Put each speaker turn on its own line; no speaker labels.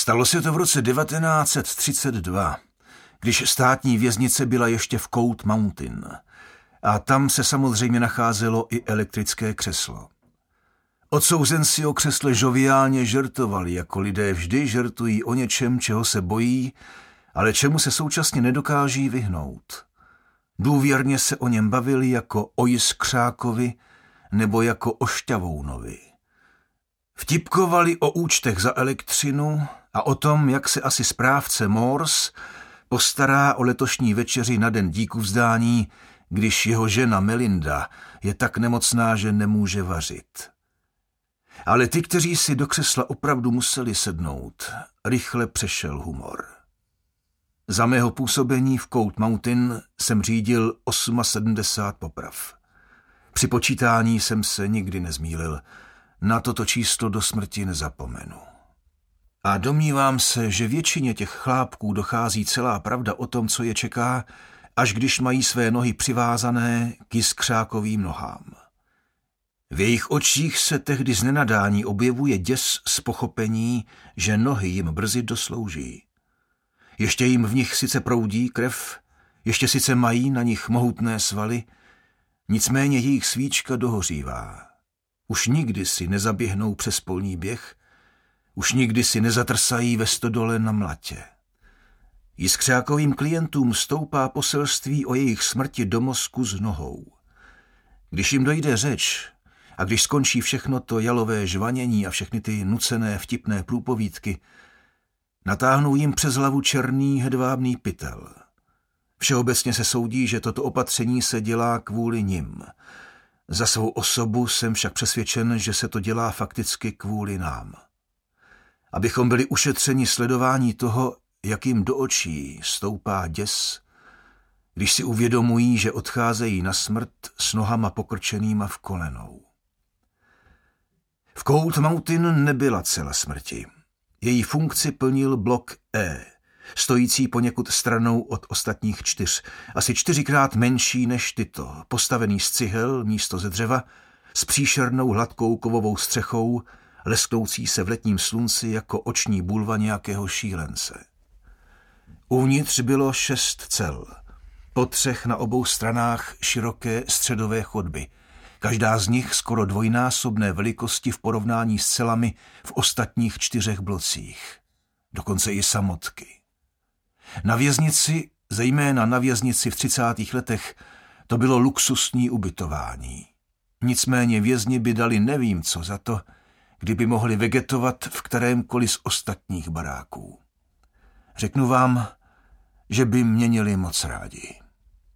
Stalo se to v roce 1932, když státní věznice byla ještě v Cold Mountain a tam se samozřejmě nacházelo i elektrické křeslo. Odsouzenci o křesle žoviálně žertovali, jako lidé vždy žertují o něčem, čeho se bojí, ale čemu se současně nedokáží vyhnout. Důvěrně se o něm bavili jako o jiskřákovi nebo jako o šťavounovi. Vtipkovali o účtech za elektřinu a o tom, jak se asi správce Morse postará o letošní večeři na den díkuvzdání, když jeho žena Melinda je tak nemocná, že nemůže vařit. Ale ty, kteří si do křesla opravdu museli sednout, rychle přešel humor. Za mého působení v Cold Mountain jsem řídil 78 poprav. Při počítání jsem se nikdy nezmýlil. Na toto číslo do smrti nezapomenu. A domnívám se, že většině těch chlápků dochází celá pravda o tom, co je čeká, až když mají své nohy přivázané k jiskřákovým nohám. V jejich očích se tehdy z nenadání objevuje děs z pochopení, že nohy jim brzy doslouží. Ještě jim v nich sice proudí krev, ještě sice mají na nich mohutné svaly, nicméně jejich svíčka dohořívá. Už nikdy si nezaběhnou přes polní běh, už nikdy si nezatrsají ve stodole na mlatě. Jiskřákovým klientům stoupá poselství o jejich smrti do mozku s nohou. Když jim dojde řeč a když skončí všechno to jalové žvanění a všechny ty nucené vtipné průpovídky, natáhnou jim přes hlavu černý hedvábný pytel. Všeobecně se soudí, že toto opatření se dělá kvůli nim. Za svou osobu jsem však přesvědčen, že se to dělá fakticky kvůli nám. Abychom byli ušetřeni sledování toho, jak jim do očí stoupá děs, když si uvědomují, že odcházejí na smrt s nohama pokrčenýma v kolenou. V Cold Mountain nebyla cela smrti. Její funkci plnil blok E, stojící poněkud stranou od ostatních 4, asi 4krát menší než tyto, postavený z cihel místo ze dřeva, s příšernou hladkou kovovou střechou, lesknoucí se v letním slunci jako oční bulva nějakého šílence. Uvnitř bylo 6 cel, po 3 na obou stranách široké středové chodby, každá z nich skoro dvojnásobné velikosti v porovnání s celami v ostatních 4 blocích, dokonce i samotky. Na věznici, zejména na věznici v 30. letech, to bylo luxusní ubytování. Nicméně vězni by dali nevím co za to, kdyby mohli vegetovat v kterémkoliv z ostatních baráků. Řeknu vám, že by mě měli moc rádi.